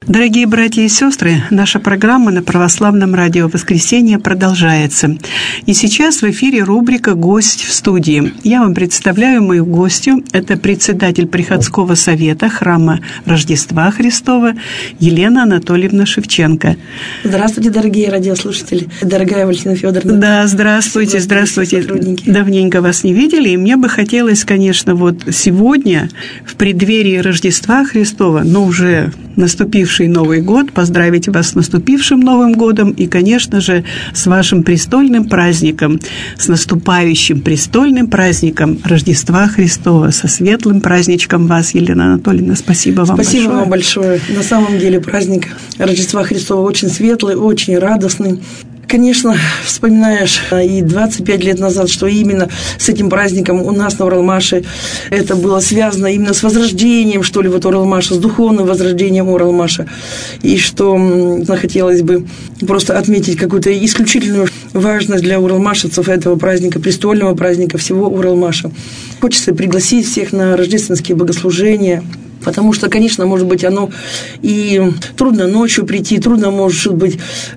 Дорогие братья и сестры, наша программа на Православном радио «Воскресенье» продолжается. И сейчас в эфире рубрика «Гость в студии». Я вам представляю мою гостью. Это председатель Приходского совета Храма Рождества Христова Елена Анатольевна Шевченко. Здравствуйте, дорогие радиослушатели. Дорогая Валентина Федоровна. Да, здравствуйте. Давненько вас не видели. И мне бы хотелось, конечно, вот сегодня, в преддверии Рождества Христова, но уже наступивший Новый год, поздравить вас с наступившим Новым годом и, конечно же, с вашим престольным праздником, с наступающим престольным праздником Рождества Христова, со светлым праздничком вас, Елена Анатольевна. Спасибо вам большое. Спасибо вам большое. На самом деле праздник Рождества Христова очень светлый, очень радостный. Конечно, вспоминаешь и 25 лет назад, что именно с этим праздником у нас на Уралмаше это было связано именно с возрождением, что ли, вот Уралмаша, с духовным возрождением Уралмаша. И что хотелось бы просто отметить какую-то исключительную важность для уралмашевцев этого праздника, престольного праздника всего Уралмаша. Хочется пригласить всех на рождественские богослужения. Потому что, конечно, может быть, оно и трудно ночью прийти, трудно, может быть,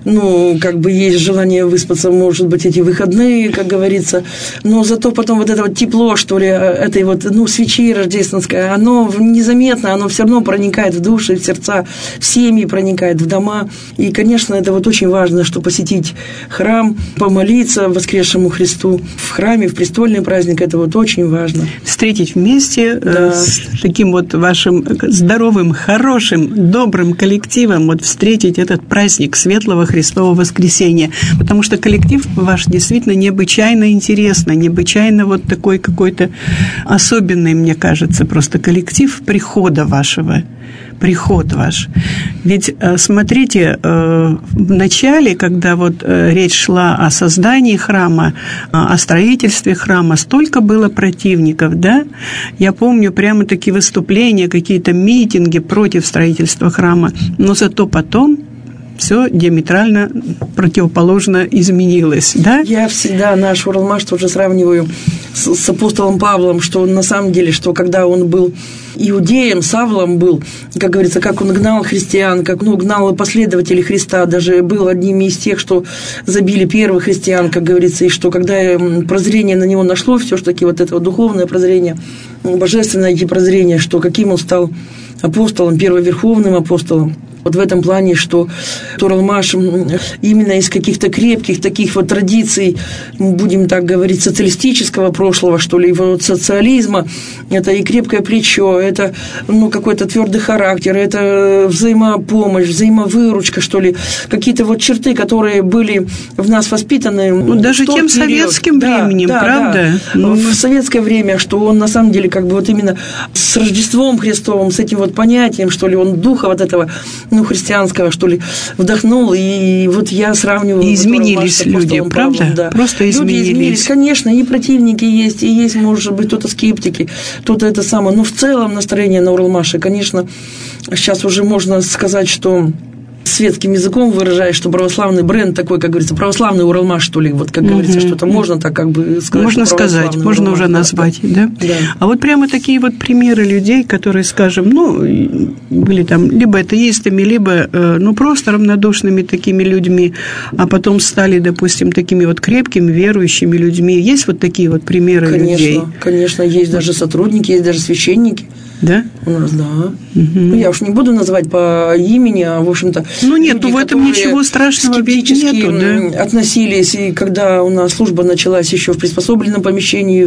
есть желание выспаться, может быть, эти выходные, как говорится, но зато потом вот это вот тепло, что ли, этой вот, свечи рождественской, оно незаметно, оно все равно проникает в души, в сердца, в семьи проникает, в дома, и, конечно, это вот очень важно, что посетить храм, помолиться воскресшему Христу в храме, в престольный праздник, это вот очень важно. Встретить вместе с таким вот вашим здоровым, хорошим, добрым коллективом встретить этот праздник Светлого Христового Воскресения. Потому что коллектив ваш действительно необычайно интересный, необычайно такой какой-то особенный, мне кажется, просто коллектив прихода вашего. Приход ваш. Ведь, смотрите, в начале, когда речь шла о создании храма, о строительстве храма, столько было противников, да? Я помню прямо такие выступления, какие-то митинги против строительства храма, но зато потом все диаметрально противоположно изменилось, да? Я всегда наш Уралмаш тоже сравниваю с апостолом Павлом, что на самом деле, что когда он был иудеем, Савлом был, как говорится, как он гнал христиан, как гнал последователей Христа, даже был одним из тех, что забили первых христиан, как говорится, и что когда прозрение на него нашло, все-таки вот это духовное прозрение, божественное прозрение, что каким он стал апостолом, первоверховным апостолом. Вот в этом плане, что Уралмаш именно из каких-то крепких таких традиций, будем так говорить, социалистического прошлого, что ли, социализма, это и крепкое плечо, это какой-то твердый характер, это взаимопомощь, взаимовыручка, что ли, какие-то черты, которые были в нас воспитаны. Даже тем советским временем, правда? Да. В советское время, что он на самом деле именно с Рождеством Христовым, с этим понятием, что ли, он духа этого христианского, что ли, вдохнул, и я сравниваю... И изменились люди, правда? Павлом, да. Просто изменились. Люди изменились, конечно, и противники есть, и есть, может быть, кто-то скептики, кто-то это самое, но в целом настроение на Уралмаше, конечно, сейчас уже можно сказать, что светским языком выражаясь, что православный бренд такой, как говорится, православный Уралмаш, что ли, как говорится, что-то можно так сказать. Можно сказать, можно уже назвать, да? Да. А прямо такие примеры людей, которые, скажем, были там либо атеистами, либо, просто равнодушными такими людьми, а потом стали, допустим, такими крепкими, верующими людьми. Есть такие примеры людей? Конечно, есть даже сотрудники, есть даже священники. Да? У нас, да. Угу. Я уж не буду называть по имени, а, в общем-то... нет, в этом ничего страшного скептически относились, и когда у нас служба началась еще в приспособленном помещении,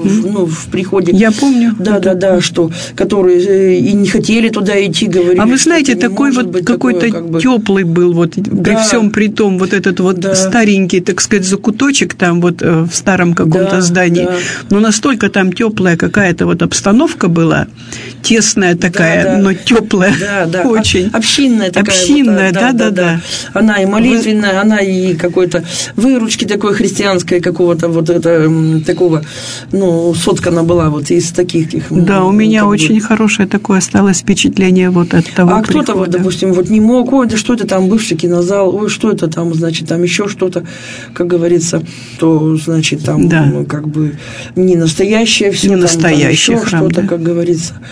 в приходе. Я помню. Да, что, которые и не хотели туда идти, говорили. А вы знаете, такой какой-то теплый был, при всем при том, этот старенький, так сказать, закуточек там в старом каком-то здании, но настолько там теплая какая-то обстановка была, тесная такая, но теплая, очень. Общинная такая. Общинная, да. Она и молитвенная, она и какой-то выручки такой христианской, какого-то такого, соткана была из таких. Да, у меня очень хорошее такое осталось впечатление от того А прихода. Кто-то, допустим, не мог, да что это там, бывший кинозал, что это там, значит, там еще что-то, как говорится, то, значит, там, не настоящее все. Не настоящее храм, что-то, как говорится. Потом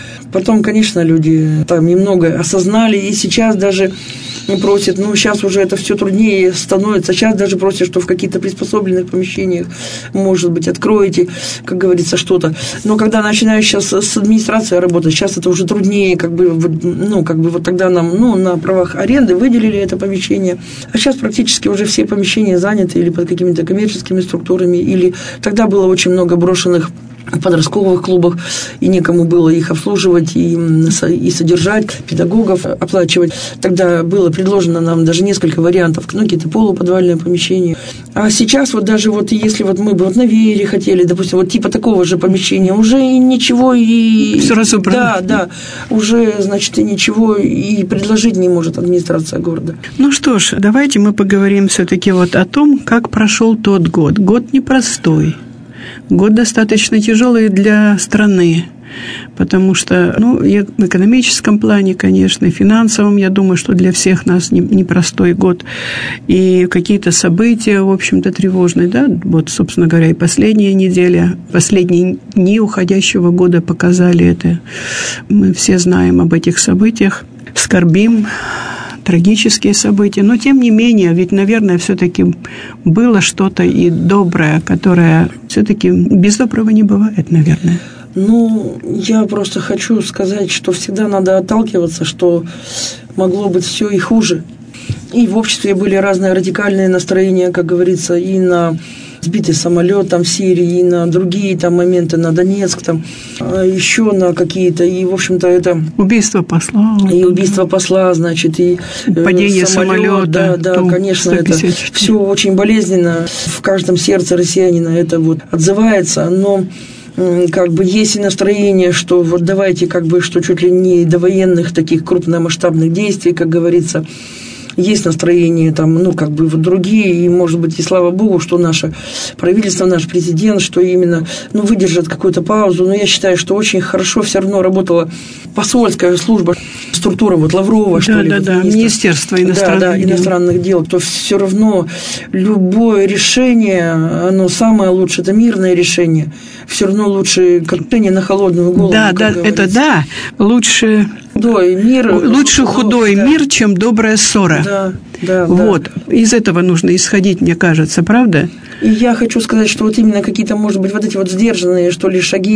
потом, конечно, люди там немного осознали, и сейчас даже просят, сейчас уже это все труднее становится, сейчас даже просят, что в каких-то приспособленных помещениях, может быть, откроете, как говорится, что-то. Но когда начинаешь сейчас с администрацией работать, сейчас это уже труднее, вот тогда нам, на правах аренды выделили это помещение, а сейчас практически уже все помещения заняты или под какими-то коммерческими структурами, или тогда было очень много брошенных подростковых клубах, и некому было их обслуживать и содержать, педагогов оплачивать. Тогда было предложено нам даже несколько вариантов, какие-то полуподвальные помещения. А сейчас даже если мы бы на Веере хотели, допустим, типа такого же помещения, уже и ничего, и... Все разобрано. Да, уже, значит, и ничего и предложить не может администрация города. Ну что ж, давайте мы поговорим все-таки о том, как прошел тот год. Год непростой. Год достаточно тяжелый для страны, потому что, и в экономическом плане, конечно, и в финансовом, я думаю, что для всех нас непростой год. И какие-то события, в общем-то, тревожные, да, собственно говоря, и последняя неделя, последние дни уходящего года показали это. Мы все знаем об этих событиях, скорбим, трагические события, но тем не менее, ведь, наверное, все-таки было что-то и доброе, которое все-таки без доброго не бывает, наверное. Я просто хочу сказать, что всегда надо отталкиваться, что могло быть все и хуже. И в обществе были разные радикальные настроения, как говорится, и на сбитый самолет в Сирии, и на другие моменты, на Донецк, еще на какие-то, и, в общем-то, это... Убийство посла. И убийство посла, значит, и падение самолета. Да, конечно, 154. Это все очень болезненно. В каждом сердце россиянина это отзывается, но... есть и настроение, что давайте, что чуть ли не до военных таких крупномасштабных действий, как говорится, есть настроение другие, и, может быть, и слава богу, что наше правительство, наш президент, что именно, выдержат какую-то паузу, но я считаю, что очень хорошо все равно работала посольская служба, структура Лаврова, Министерство иностранных дел, то все равно любое решение, оно самое лучшее, это мирное решение, все равно лучше решение на холодную голову. Лучше... Лучше худой мир, чем добрая ссора. Да. Из этого нужно исходить, мне кажется, правда? И я хочу сказать, что именно какие-то, может быть, эти сдержанные, что ли, шаги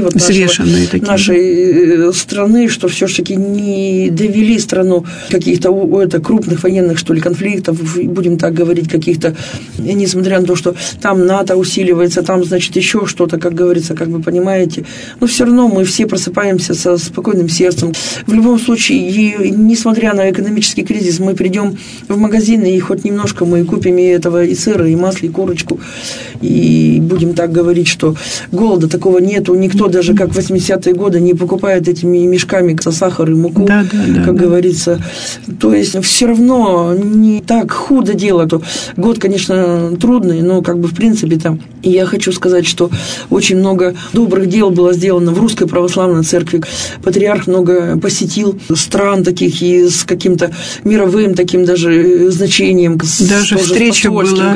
нашей страны, что все-таки не довели страну каких-то крупных военных, что ли, конфликтов, будем так говорить, каких-то, несмотря на то, что там НАТО усиливается, там, значит, еще что-то, как говорится, как вы понимаете. Но все равно мы все просыпаемся со спокойным сердцем. В любом случае, и несмотря на экономический кризис, мы придем в магазин, и хоть немножко мы купим и этого, и сыра, и масла, и курочку. И будем так говорить, что голода такого нету. Никто даже, как в 80-е годы, не покупает этими мешками сахар и муку, как говорится. То есть, все равно не так худо дело. Год, конечно, трудный, но, в принципе, И я хочу сказать, что очень много добрых дел было сделано в Русской Православной Церкви. Патриарх много посетил стран таких и с каким-то мировым таким даже значением. Даже встреча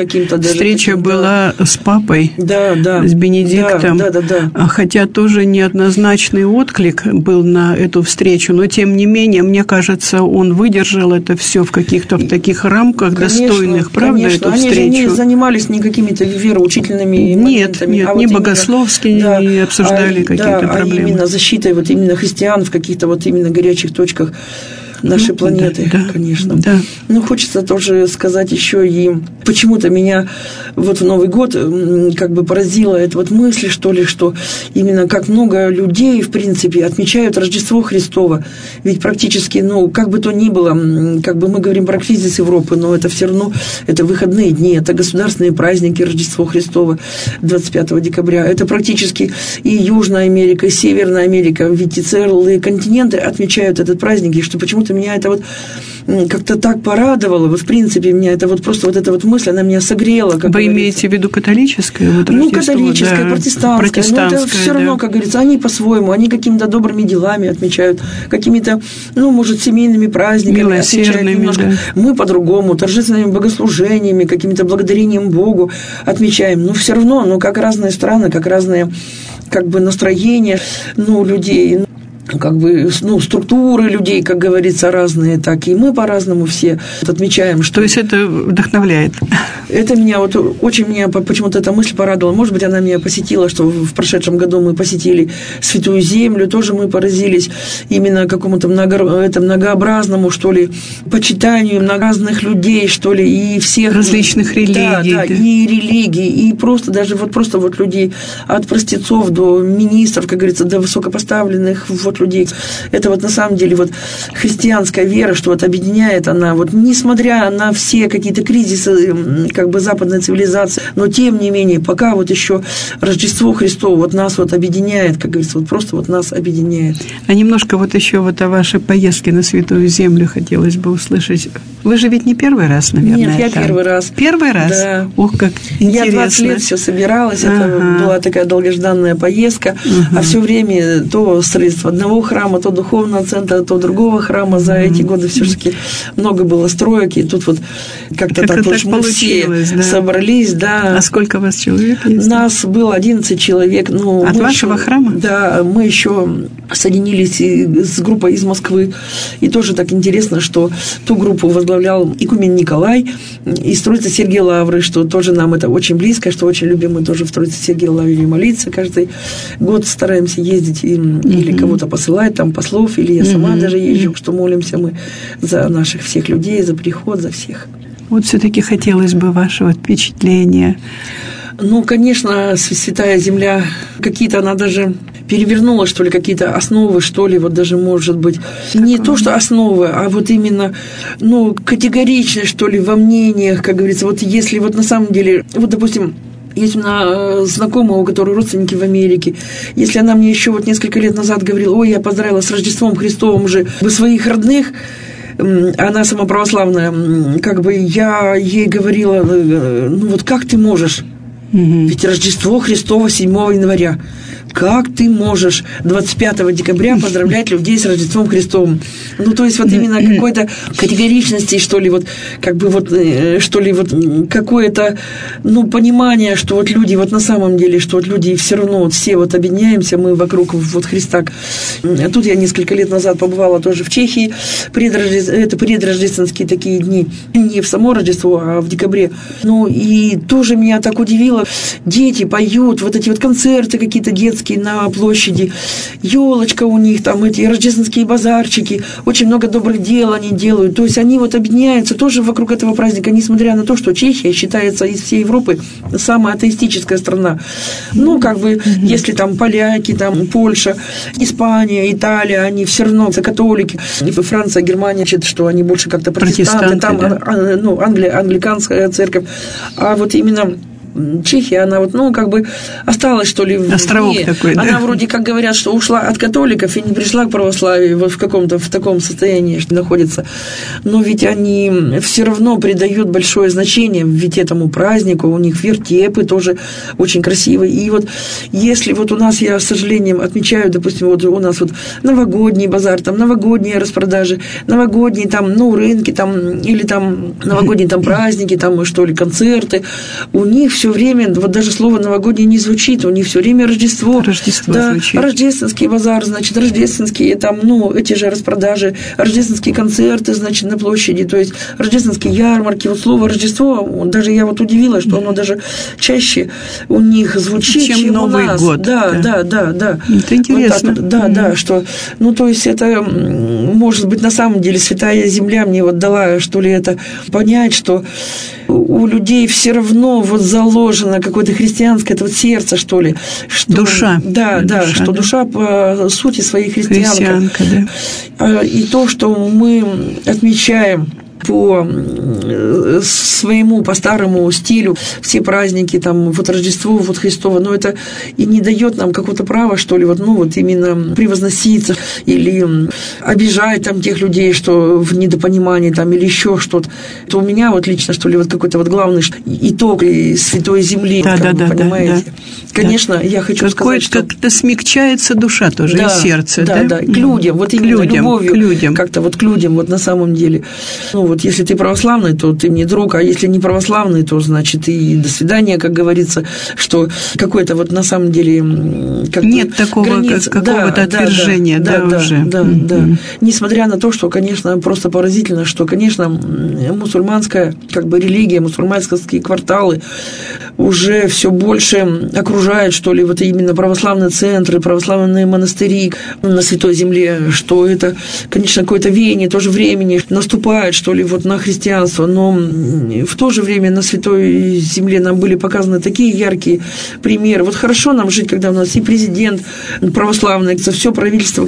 была с папой, с Бенедиктом. Хотя тоже неоднозначный отклик был на эту встречу, но тем не менее, мне кажется, он выдержал это все в каких-то таких рамках достойных, правда, эту встречу? Они же не занимались ни какими-то вероучительными моментами. Нет, не богословские, не обсуждали какие-то проблемы. А именно защитой именно христиан в каких-то именно горячих точках нашей планеты, конечно. Да. Хочется тоже сказать еще, и почему-то меня в Новый год поразила эта мысль, что ли, что именно как много людей, в принципе, отмечают Рождество Христово. Ведь практически, как бы то ни было, мы говорим про кризис Европы, но это все равно, это выходные дни, это государственные праздники Рождество Христово 25 декабря. Это практически и Южная Америка, и Северная Америка, ведь и целые континенты отмечают этот праздник, и что почему-то меня это как-то так порадовало, в принципе, меня это просто эта мысль, она меня согрела. Вы имеете в виду католическое? Католическое, протестантское. Но это все равно, как говорится, они по-своему, они какими-то добрыми делами отмечают, какими-то, может, семейными праздниками отмечают немножко. Мы по-другому, торжественными богослужениями, какими-то благодарением Богу отмечаем. Но все равно, как разные страны, как разные настроения людей. структуры людей, как говорится, разные, так и мы по-разному все отмечаем. Что... То есть это вдохновляет? Это меня почему-то эта мысль порадовала. Может быть, она меня посетила, что в прошедшем году мы посетили Святую Землю, тоже мы поразились именно какому-то многообразному, что ли, почитанию разных людей, что ли, и всех... Различных религий. Да, и религий, и просто даже просто людей от простецов до министров, как говорится, до высокопоставленных людей. Это на самом деле христианская вера, что объединяет она, несмотря на все какие-то кризисы западной цивилизации, но тем не менее, пока еще Рождество Христово нас объединяет, как говорится, просто нас объединяет. А немножко еще о вашей поездке на Святую Землю хотелось бы услышать. Вы же ведь не первый раз, наверное? Нет, я первый раз. Первый раз? Да. Ох, как интересно. Я 20 лет все собиралась, это была такая долгожданная поездка, а все время то строительство одного храма, то духовного центра, то другого храма. За эти годы все-таки много было строек, и тут как-то так мы все собрались. Да. А сколько вас человек есть? Нас было 11 человек. От вашего храма? Да, мы еще соединились с группой из Москвы, и тоже так интересно, что ту группу возглавлял игумен Николай из Троицы Сергия Лавры, что тоже нам это очень близко, что очень любим мы тоже в Троице Сергия Лавре молиться. Каждый год стараемся ездить или кого-то посылать, там послов, или я сама даже езжу, что молимся мы за наших всех людей, за приход, за всех. Все-таки хотелось бы вашего впечатления. Конечно, Святая Земля, какие-то она даже перевернула, что ли, какие-то основы, что ли, даже, может быть, не то, что основы, а именно, категоричность, что ли, во мнениях, как говорится, если на самом деле, допустим, есть у меня знакомая, у которой родственники в Америке. Если она мне еще несколько лет назад говорила: ой, я поздравила с Рождеством Христовым уже своих родных, она сама православная, я ей говорила: как ты можешь? Ведь Рождество Христово 7 января. Как ты можешь 25 декабря поздравлять людей с Рождеством Христовым? То есть именно какой-то категоричности, что ли, что ли, какое-то, понимание, что люди на самом деле, что люди все равно все объединяемся, мы вокруг Христа. Тут я несколько лет назад побывала тоже в Чехии, это предрождественские такие дни, не в само Рождество, а в декабре. И тоже меня так удивило, дети поют, эти концерты какие-то детские на площади, елочка у них, там эти рождественские базарчики, очень много добрых дел они делают, то есть они объединяются тоже вокруг этого праздника, несмотря на то, что Чехия считается из всей Европы самая атеистическая страна. Если там поляки, там Польша, Испания, Италия, они все равно католики, Франция, Германия, что они больше как-то протестанты, там Англия, англиканская церковь, а именно Чехия, она осталась, что ли, островок такой, да? Она вроде как говорят, что ушла от католиков и не пришла к православию в таком состоянии, что находится. Но ведь они все равно придают большое значение ведь этому празднику, у них вертепы тоже очень красивые. И если у нас, я с сожалением отмечаю, допустим, у нас новогодний базар, там новогодние распродажи, новогодние там, рынки там, или там новогодние там праздники, там, что ли, концерты, у них все время, даже слово новогоднее не звучит, у них все время Рождество. Да, звучит. Рождественский базар, рождественские там, эти же распродажи, рождественские концерты, на площади, то есть рождественские ярмарки. Слово Рождество, даже я удивилась, что оно даже чаще у них звучит, чем Новый у нас. год. Да. Это интересно. Да, что, то есть это, может быть, на самом деле Святая Земля мне дала, что ли, это понять, что у людей все равно заложено какое-то христианское сердце, что ли. Что, душа. Да, что душа по сути своей христианка. Да. И то, что мы отмечаем по своему, по старому стилю все праздники, там, Рождество, Христово, но это и не дает нам какого-то права, что ли, именно превозноситься или обижать там тех людей, что в недопонимании там, или еще что-то. То у меня лично, что ли, какой-то главный итог Святой Земли, понимаете. Да. Конечно, я хочу сказать, что... Как-то смягчается душа тоже, и сердце, да? Да, к людям, именно людям, любовью, к людям. Как-то к людям, на самом деле. вот если ты православный, то ты мне друг, а если не православный, то, значит, и до свидания, как говорится, что какой-то вот на самом деле... Нет такого какого-то отвержения, уже. Да. Несмотря на то, что, конечно, просто поразительно, что, конечно, мусульманская как бы религия, мусульманские кварталы уже все больше окружают, что ли, вот именно православные центры, православные монастыри на Святой Земле, что это, конечно, какое-то веяние тоже времени наступает, что ли, вот на христианство, но в то же время на Святой Земле нам были показаны такие яркие примеры. Вот хорошо нам жить, когда у нас и президент православный, все правительство,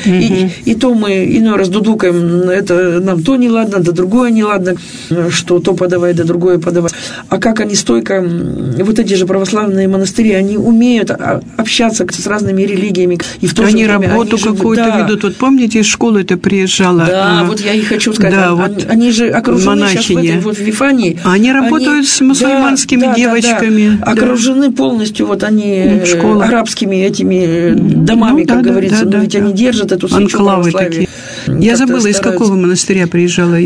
и то мы иной раз дудукаем, это нам то не ладно, да другое не ладно, что то подавай, да другое подавай. А как они стойко, вот эти же православные монастыри, они умеют общаться с разными религиями. И в то же время работу какую-то ведут. Вот помните, из школы-то приезжала. Да, вот я и хочу сказать. Да, они же окружены монахини. Сейчас в Вифании. Они работают с мусульманскими девочками. Да. Окружены полностью, вот они арабскими этими домами, как говорится. Но ведь они держат эту свечу православия. Я забыла, из какого монастыря приезжала?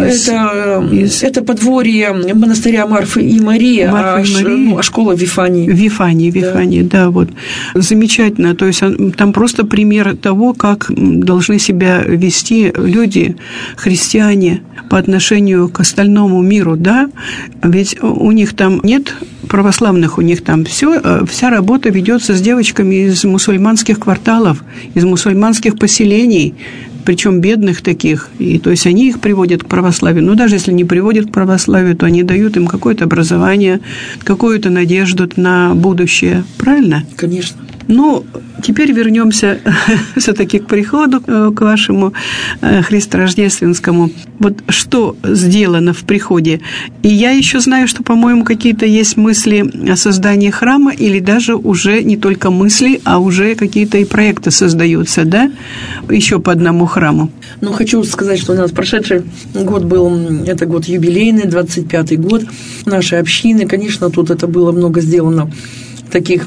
Это подворье монастыря Марфы и Марии, а школа в Вифании. Вифании, да, вот. Замечательно. То есть там просто пример того, как должны себя вести люди, христиане, по отношению к остальному миру, да? Ведь у них там нет православных, у них там вся работа ведется с девочками из мусульманских кварталов, из мусульманских поселений, причем бедных таких, и то есть они их приводят к православию, но даже если не приводят к православию, то они дают им какое-то образование, какую-то надежду на будущее, правильно? Конечно. Ну, теперь вернемся все-таки к приходу, к вашему христорождественскому. Вот что сделано в приходе? И я еще знаю, что, по-моему, какие-то есть мысли о создании храма, или даже уже не только мысли, а уже какие-то и проекты создаются, да? Еще по одному храму. Ну, хочу сказать, что у нас прошедший год был, это год юбилейный, 25-й год нашей общины. Конечно, тут это было много сделано таких...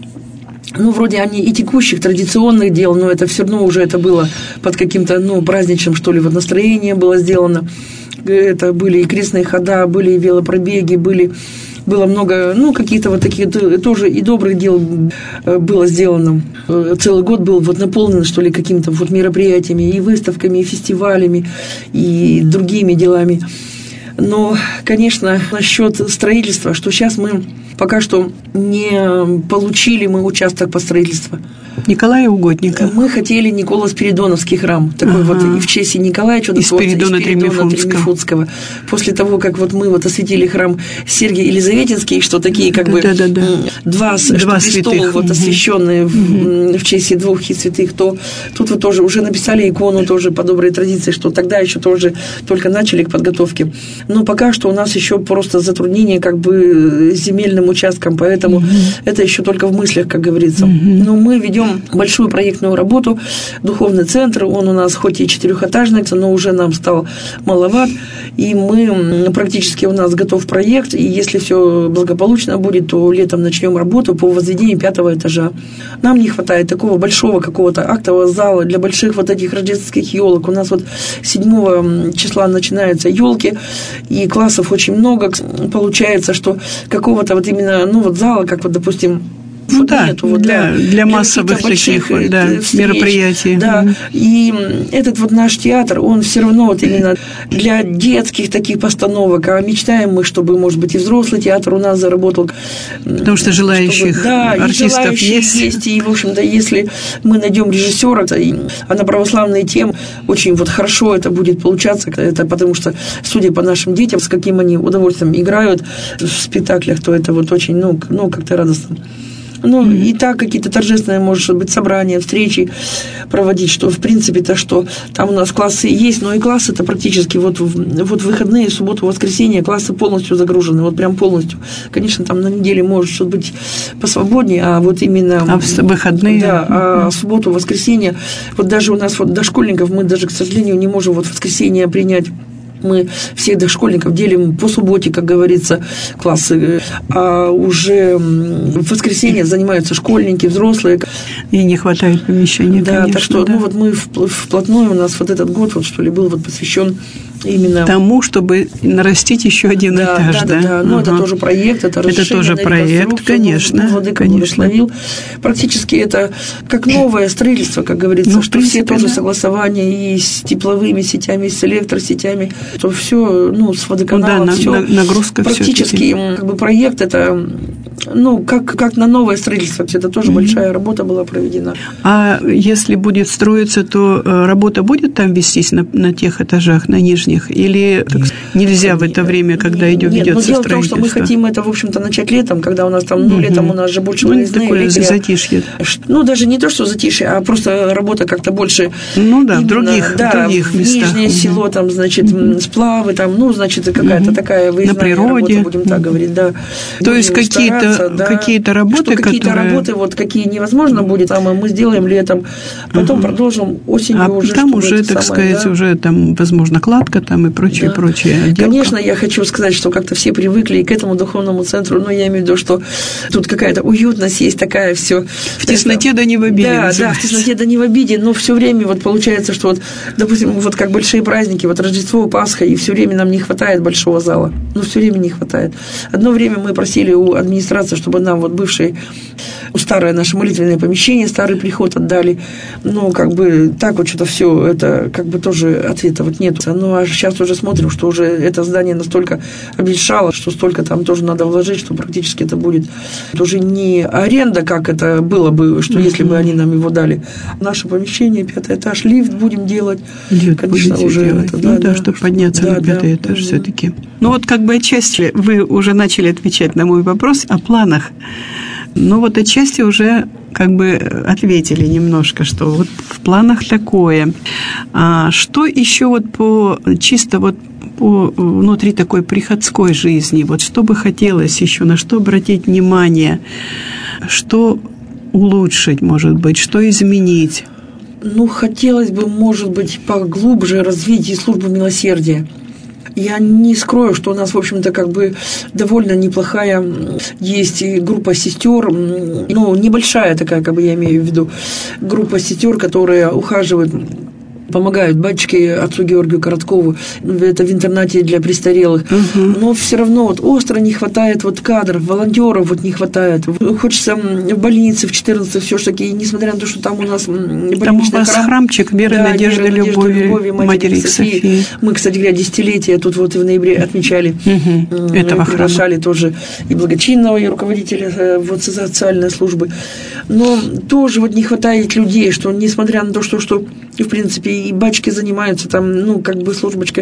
Ну, вроде они и текущих, традиционных дел, но это все равно уже это было под каким-то, праздничным, что ли, вот настроение было сделано. Это были и крестные хода, были и велопробеги, было много, каких-то вот таких тоже и добрых дел было сделано. Целый год был вот наполнен, что ли, какими-то вот мероприятиями, и выставками, и фестивалями, и другими делами. Но, конечно, насчет строительства, что сейчас мы пока что не получили мы участок по строительству. Николая Угодника. Мы хотели Николо-Спиридоновский храм, такой вот и в честь Николая Чудотворца, и Спиридона Тремифунтского. После того, как вот мы вот осветили храм Сергий Елизаветинский, что такие как бы два святых вот освященные в честь двух святых, то тут вот тоже уже написали икону тоже по доброй традиции, что тогда еще тоже только начали к подготовке. Но пока что у нас еще просто затруднение как бы с земельным участком, поэтому это еще только в мыслях, как говорится. Но мы ведем большую проектную работу, духовный центр, он у нас хоть и 4-этажный, но уже нам стал маловат, и мы практически у нас готов проект, и если все благополучно будет, то летом начнем работу по возведению 5-го этажа. Нам не хватает такого большого какого-то актового зала для больших вот этих рождественских елок. У нас вот 7 числа начинаются елки, и классов очень много. Получается, что какого-то вот именно, зала, как вот, допустим, нету, для массовых таких мероприятий. Да, и этот вот наш театр, он все равно вот именно для детских таких постановок, а мечтаем мы, чтобы, может быть, и взрослый театр у нас заработал. Потому что желающих артистов есть. И, в общем-то, если мы найдем режиссера, а на православные темы очень вот хорошо это будет получаться, это потому что, судя по нашим детям, с каким они удовольствием играют в спектаклях, то это вот очень, как-то радостно. И так какие-то торжественные, может быть, собрания, встречи проводить, что, в принципе-то, что там у нас классы есть, но и классы-то практически вот выходные, субботу, воскресенье, классы полностью загружены, вот прям полностью. Конечно, там на неделе может быть посвободнее, а вот именно... А в выходные? Да, а в субботу, воскресенье, вот даже у нас вот дошкольников мы даже, к сожалению, не можем вот в воскресенье принять. Мы всех дошкольников делим по субботе, как говорится, классы, а уже в воскресенье занимаются школьники, взрослые. И не хватает помещения, да, конечно. Так что, мы вплотную, у нас вот этот год, вот, что ли, был вот посвящен именно тому, чтобы нарастить еще один этаж, да? Да. Ну, это тоже проект, это расширение. Это тоже проект, конечно. Владыка благословил. Практически это как новое строительство, как говорится, ну, что принципе, все тоже согласования и с тепловыми сетями, и с электросетями, то все, ну, с водоканалом, да, все. Нагрузка практически, как бы проект это, ну, как на новое строительство, это тоже большая работа была проведена. А если будет строиться, то работа будет там вестись на тех этажах, на нижних, или нельзя в это время, когда ведется строительство? Дело в том, что мы хотим это, в общем-то, начать летом, когда у нас там, ну, летом у нас же больше выездные. Такое затишье. Ну, даже не то, что затишье, а просто работа как-то больше. Ну, да, в других местах. Нижнее село, там, значит, сплавы, там, ну, значит, какая-то такая выездная работа, будем так говорить, да. То есть какие-то работы, какие-то работы, вот, какие невозможно будет, там, мы сделаем летом, потом продолжим осенью уже. Там уже, так сказать, уже там, возможно, кладка там и прочее. Конечно, я хочу сказать, что как-то все привыкли и к этому духовному центру, но я имею в виду, что тут какая-то уютность есть такая, все. В тесноте да не в обиде. Да, в тесноте да не в обиде, но все время вот получается, что вот, допустим, вот как большие праздники, вот Рождество, Пасха, и все время нам не хватает большого зала. Ну, все время не хватает. Одно время мы просили у администрации, чтобы нам вот бывшее, старое наше молитвенное помещение, старый приход отдали. Ну, как бы так вот что-то все, это как бы тоже ответа вот нет. Ну, а сейчас уже смотрим, что уже это здание настолько обветшало, что столько там тоже надо вложить, что практически это будет уже не аренда, как это было бы, что если бы они нам его дали. Наше помещение, 5-й этаж, лифт будем делать. Лифт конечно, уже делать. Это, чтобы подняться на 5-й этаж все-таки. Ну, вот как бы отчасти вы уже начали отвечать на мой вопрос о планах. Ну, вот отчасти уже как бы ответили немножко, что вот в планах такое. А что еще вот чисто вот по внутри такой приходской жизни, вот что бы хотелось еще, на что обратить внимание, что улучшить, может быть, что изменить? Ну, хотелось бы, может быть, поглубже развить и службу милосердия. Я не скрою, что у нас, в общем-то, как бы довольно неплохая есть группа сестер, ну, небольшая такая, как бы я имею в виду, группа сестер, которые ухаживают, помогают батюшке отцу Георгию Короткову, это в интернате для престарелых, но все равно вот остро не хватает вот кадров, волонтеров вот не хватает. Хочется в больнице в 14 все-таки, несмотря на то, что там у нас больничный там у вас храмчик Веры, Надежды, Любови Матери Софии. Мы, кстати говоря, десятилетие тут вот и в ноябре отмечали. Этого приглашали тоже и благочинного, и руководителя вот социальной службы. Но тоже вот не хватает людей, что несмотря на то, что в принципе и батюшки занимаются там, ну, как бы службочка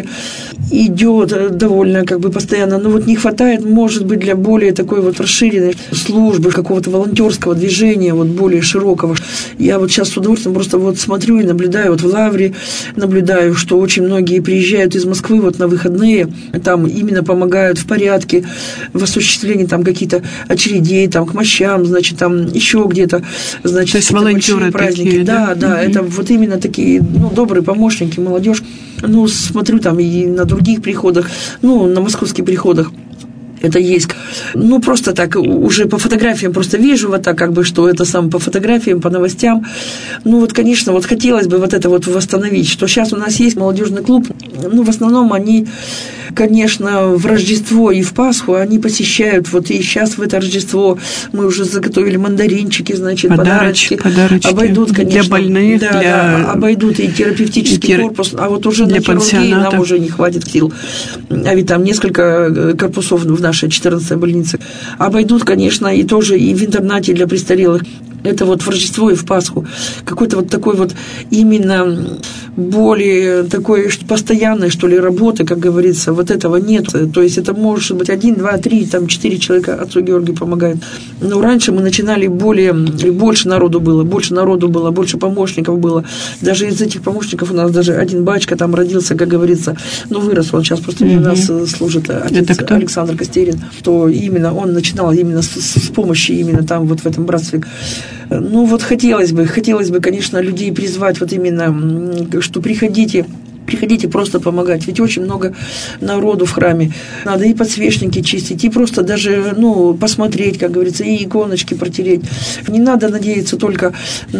идет довольно, как бы постоянно, но вот не хватает, может быть, для более такой вот расширенной службы, какого-то волонтерского движения, вот более широкого. Я вот сейчас с удовольствием просто вот смотрю и наблюдаю, вот в Лавре наблюдаю, что очень многие приезжают из Москвы вот на выходные, там именно помогают в порядке, в осуществлении там каких-то очередей, там к мощам, значит, там еще где-то, значит, то есть волонтеры праздники. Такие, да, это вот именно такие, ну, добрые помощники, молодежь. Ну, смотрю там и на других приходах, ну, на московских приходах. Это есть. Ну, просто так, уже по фотографиям просто вижу вот так, как бы, что это сам по фотографиям, по новостям. Ну, вот, конечно, вот хотелось бы вот это вот восстановить, что сейчас у нас есть молодежный клуб, ну, в основном они, конечно, в Рождество и в Пасху они посещают, вот и сейчас в это Рождество мы уже заготовили мандаринчики, значит, подарочки. Обойдут, конечно. Для больных, обойдут и терапевтический корпус, а вот уже для на хирургии нам уже не хватит сил. А ведь там несколько корпусов в нашей 14-й больнице. Обойдут, конечно, и тоже и в интернате для престарелых. Это вот в Рождество и в Пасху. Какой-то вот такой вот именно более такой постоянной, что ли, работы, как говорится, вот этого нет. То есть это может быть 1, 2, 3, там 4 человека отцу Георгию помогают. Но раньше мы начинали больше народу было, больше помощников было. Даже из этих помощников у нас даже один батюшка там родился, как говорится, ну, вырос он сейчас просто у нас служит, отец Александр Костерин, то именно он начинал именно с помощи именно там вот в этом братстве. Ну, вот хотелось бы, конечно, людей призвать вот именно, что приходите, Приходите просто помогать, ведь очень много народу в храме. Надо и подсвечники чистить, и просто даже, посмотреть, как говорится, и иконочки протереть. Не надо надеяться только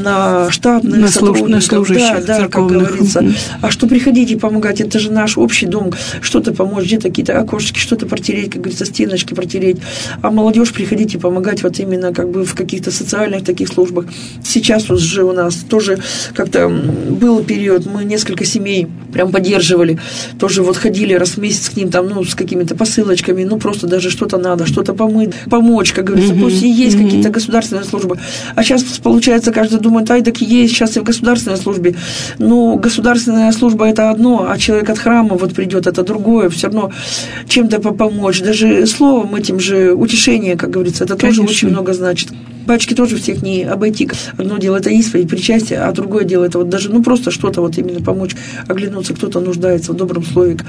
на штатных сотрудников, на служащих как говорится. А что приходите помогать, это же наш общий дом, что-то помочь, где-то какие-то окошечки, что-то протереть, как говорится, стеночки протереть. А молодежь приходите помогать вот именно как бы в каких-то социальных таких службах. Сейчас уже у нас тоже как-то был период, мы несколько семей прям поддерживали, тоже вот ходили раз в месяц к ним там, с какими-то посылочками, просто даже что-то надо, что-то помочь, как говорится, пусть и есть какие-то государственные службы. А сейчас, получается, каждый думает, так и есть сейчас и в государственной службе. Государственная служба – это одно, а человек от храма вот придет, это другое, все равно чем-то помочь. Даже словом этим же утешение, как говорится, это тоже очень много значит. Батюшки тоже всех не обойти. Одно дело это исповедь, причастие, а другое дело это вот даже, просто что-то вот именно помочь, оглянуться, кто-то нуждается в добром слове,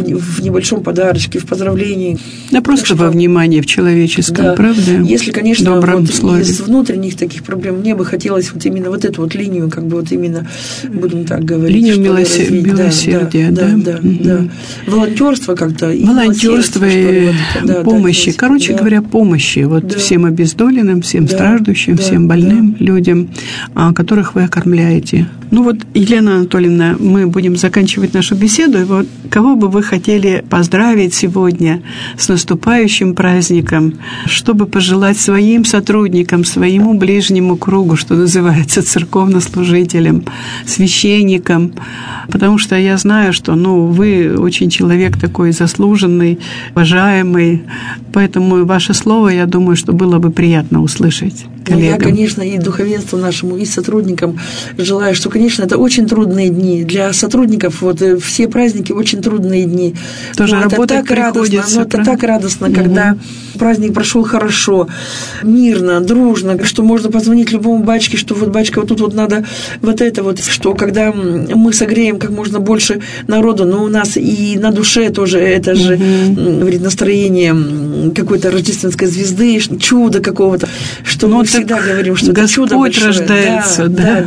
в небольшом подарочке, в поздравлении. Да просто во внимании в человеческом, правда? Если, конечно, из внутренних таких проблем мне бы хотелось вот именно вот эту вот линию, как бы вот именно, будем так говорить. Линию милосердия, да. Волонтерство как-то. Волонтерство и помощи. Короче говоря, помощи всем обездоленным, всем страждущим, всем больным людям, которых вы окормляете. Елена Анатольевна, мы будем заканчивать нашу беседу. И кого бы вы хотели поздравить сегодня с наступающим праздником, чтобы пожелать своим сотрудникам, своему ближнему кругу, что называется, церковнослужителям, священникам, потому что я знаю, что вы очень человек такой заслуженный, уважаемый, поэтому ваше слово, я думаю, что было бы приятно услышать коллегам. Я, конечно, и духовенству нашему, и сотрудникам желаю, что, конечно, это очень трудные дни. Для сотрудников все праздники очень трудные дни. Тоже работать приходится. Это так радостно, когда праздник прошел хорошо, мирно, дружно, что можно позвонить любому батюшке, что батюшка, тут надо это что когда мы согреем как можно больше народу, но у нас и на душе тоже это же, говорит, настроение какой-то рождественской звезды, чуда какого-то, что мы всегда говорим, что это чудо большое. Господь рождается.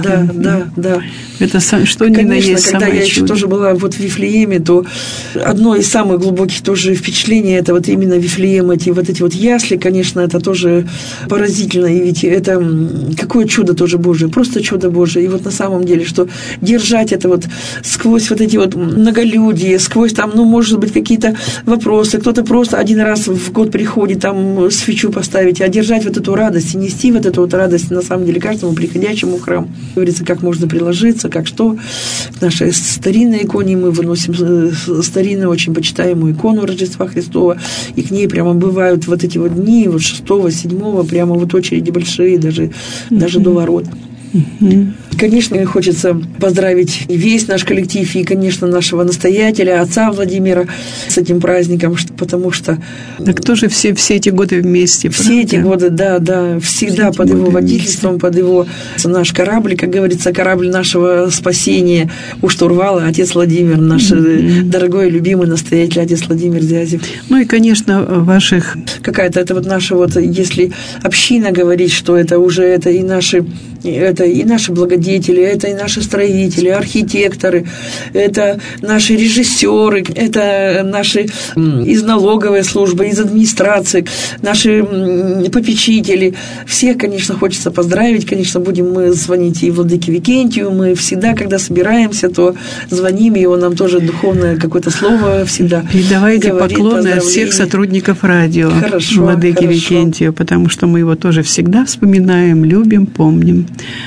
Да. Это что ни на есть самое чудо. Когда я еще тоже была в Вифлееме, то одно из самых глубоких тоже впечатлений, это именно Вифлеем, эти ясли, конечно, это тоже поразительно, и ведь это какое чудо тоже Божие, просто чудо Божие. И на самом деле, что держать это сквозь эти многолюдие, сквозь может быть, какие-то вопросы, кто-то просто один раз в год приходит, там свечу поставить, а держать эту радость и нести эту радость, на самом деле, каждому приходящему в храм. Говорится, как можно приложиться, как что. К нашей старинной иконе мы выносим старинную, очень почитаемую икону Рождества Христова, и к ней прямо бывают эти дни, 6-го, 7-го, прямо очереди большие, даже до ворот. Конечно, хочется поздравить весь наш коллектив и, конечно, нашего настоятеля, отца Владимира с этим праздником, потому что... Так тоже все эти годы вместе, правда? Все эти годы, да, всегда под его водительством, под его... Наш корабль, как говорится, корабль нашего спасения у штурвала, отец Владимир, наш дорогой, любимый настоятель, отец Владимир Зязев. И, конечно, ваших... Какая-то это наша, если община говорит, что это уже это и наши благодетели, это и наши строители, архитекторы, это наши режиссеры, это наши из налоговой службы, из администрации, наши попечители. Всех, конечно, хочется поздравить. Конечно, будем мы звонить и владыке Викентию. Мы всегда, когда собираемся, то звоним, и он нам тоже духовное какое-то слово всегда передавайте говорит, поклоны от всех сотрудников радио владыке Викентию, потому что мы его тоже всегда вспоминаем, любим, помним.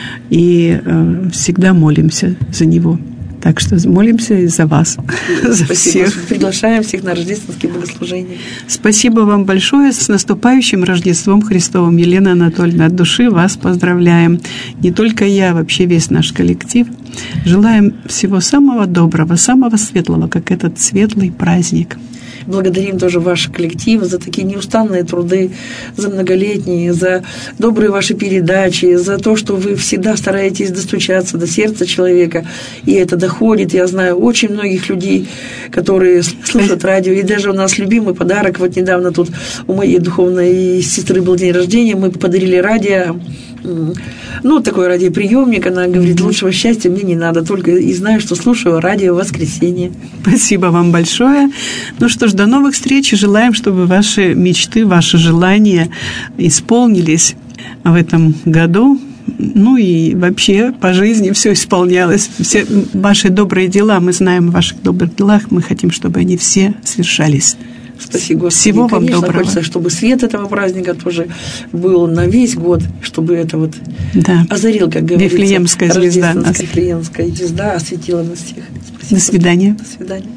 И всегда молимся за него. Так что молимся и за вас, за всех. Приглашаем всех на рождественские богослужения. Спасибо вам большое. С наступающим Рождеством Христовым. Елена Анатольевна, от души вас поздравляем. Не только я, вообще весь наш коллектив. Желаем всего самого доброго, самого светлого, как этот светлый праздник. Благодарим тоже ваш коллектив за такие неустанные труды, за многолетние, за добрые ваши передачи, за то, что вы всегда стараетесь достучаться до сердца человека, и это доходит. Я знаю очень многих людей, которые слушают радио, и даже у нас любимый подарок. Недавно тут у моей духовной сестры был день рождения, мы подарили радио такой радиоприемник. Она говорит, лучшего счастья мне не надо, только и знаю, что слушаю радио «Воскресенье». Спасибо вам большое. Ну что ж, до новых встреч и желаем, чтобы ваши мечты, ваши желания исполнились в этом году. Ну и вообще по жизни все исполнялось. Все ваши добрые дела, мы знаем о ваших добрых делах, мы хотим, чтобы они все свершались. Спасибо, Господи. Всего вам доброго. Хочется, чтобы свет этого праздника тоже был на весь год, чтобы это озарил, как говорится, Вифлеемская звезда. Вифлеемская звезда осветила нас всех. Спасибо. До свидания. До свидания.